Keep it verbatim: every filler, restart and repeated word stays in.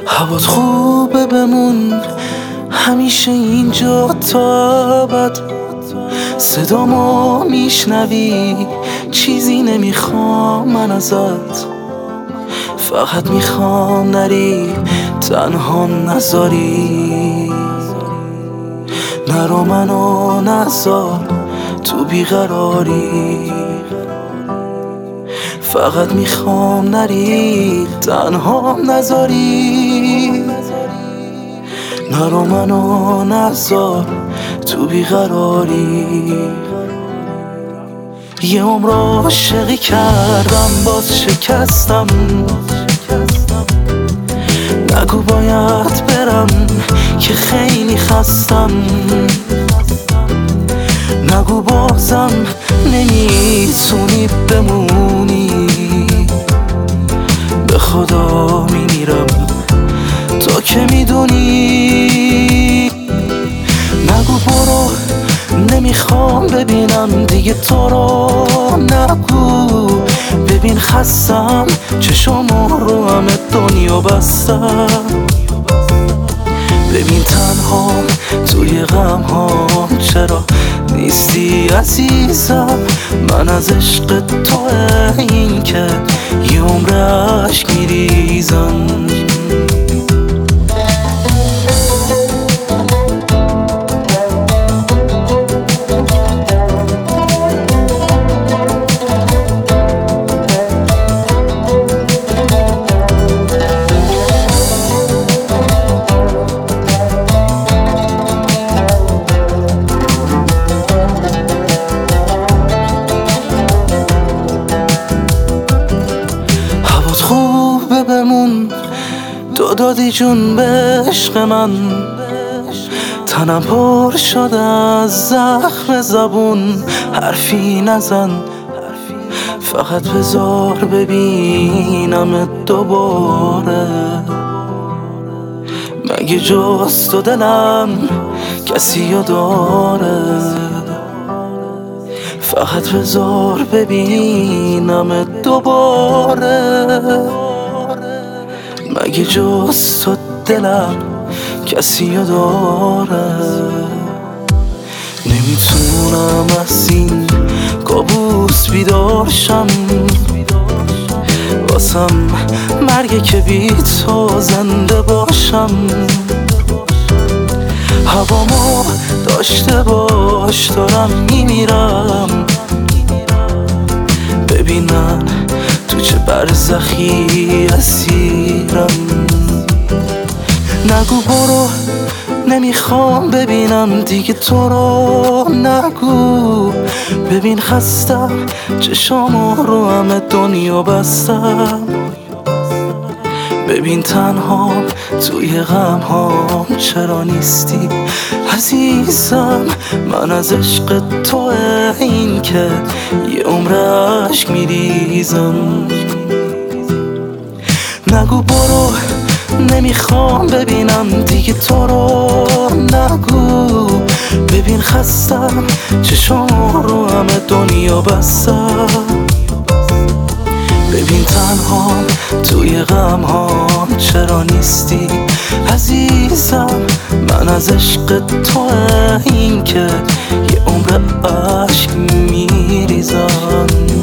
هوات خوبه بمون همیشه اینجا تا ابد. صدامو میشنوی چیزی نمیخوام من ازت، فقط میخوام نری تنها نذاری. نرو منو نذار تو بیقراری، فقط میخوام نری تنها نذاری. نرو منو نذار تو بیقراری. یه عمر عاشقی کردم باز شکستم، نگو باید برم که خیلی خستم، نگو بازم نمیتونی بمونی، به خدا میمیرم تا که میدونی. نگو برو نمیخوام ببینم دیگه تو رو، نگو ببین خستم چشم رو همه دنیا بستم. ببین تنها توی غم ها چرا نیستی عزیزم، من از عشق تو این که یه عمر عشق میریزم. خوبه بمون تو دادی جون به عشق من، تنم پر شده از زخم زبون، حرفی نزن فقط بذار ببینم دوباره. مگه جز تو دلم کسی رو داره، فقط بذار ببینم دوباره. مگه جز تو دلم کسی رو داره. نمیتونم از این کابوس بیدار شم، واسم مرگه که بی تو زنده باشم. هوامو داشته باش دارم میمیرم، ببین من تو چه برزخی اسیرم. نگو برو نمیخوام ببینم دیگه تو رو، نگو ببین خستم چشام رو همه دنیا بستم. ببین تنها توی غم ها چرا نیستی عزیزم، من از عشق تو این که یه عمر عشق میریزم. نگو برو نمیخوام ببینم دیگه تو رو، نگو ببین خستم چشام رو همه دنیا بستم. ببین تنها توی غم ها چرا نیستی عزیزم، من از عشق تو این که یه عمر عشق میریزم.